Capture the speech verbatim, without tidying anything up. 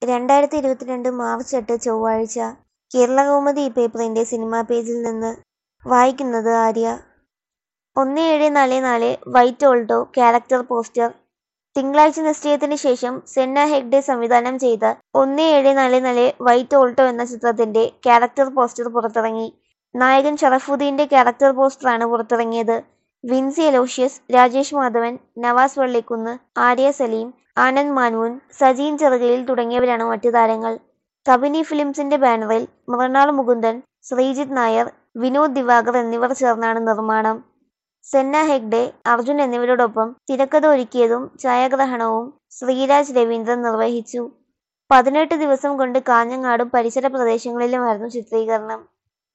രണ്ടായിരത്തി ഇരുപത്തിരണ്ട് മാർച്ച് എട്ട് ചൊവ്വാഴ്ച കേരളകൗമുദി പേപ്പറിന്റെ സിനിമാ പേജിൽ നിന്ന് വായിക്കുന്നത് ആര്യ. ഒന്ന് ഏഴ് നാല് നാല് വൈറ്റ് ഓൾട്ടോ ക്യാരക്ടർ പോസ്റ്റർ. തിങ്കളാഴ്ച നിശ്ചയത്തിന് ശേഷം സെന്ന ഹെഗ്ഡെ സംവിധാനം ചെയ്ത ഒന്ന് ഏഴ് നാല് നാല് വൈറ്റ് ഓൾട്ടോ എന്ന ചിത്രത്തിന്റെ ക്യാരക്ടർ പോസ്റ്റർ പുറത്തിറങ്ങി. നായകൻ ഷറഫുദ്ദീന്റെ ക്യാരക്ടർ പോസ്റ്ററാണ് പുറത്തിറങ്ങിയത്. വിൻസി അലോഷ്യസ്, രാജേഷ് മാധവൻ, നവാസ് വള്ളിക്കുന്ന്, ആര്യ സലീം, ആനന്ദ് മാൻമുൻ, സജീൻ ചെറുകയിൽ തുടങ്ങിയവരാണ് മറ്റു താരങ്ങൾ. കബനി ഫിലിംസിന്റെ ബാനറിൽ മൃണാൾ മുകുന്ദൻ, ശ്രീജിത്ത് നായർ, വിനോദ് ദിവാകർ എന്നിവർ ചേർന്നാണ് നിർമ്മാണം. സെന്ന ഹെഗ്ഡെ, അർജുൻ എന്നിവരോടൊപ്പം തിരക്കഥ ഒരുക്കിയതും ഛായാഗ്രഹണവും ശ്രീരാജ് രവീന്ദ്രൻ നിർവഹിച്ചു. പതിനെട്ട് ദിവസം കൊണ്ട് കാഞ്ഞങ്ങാടും പരിസര പ്രദേശങ്ങളിലുമായിരുന്നു ചിത്രീകരണം.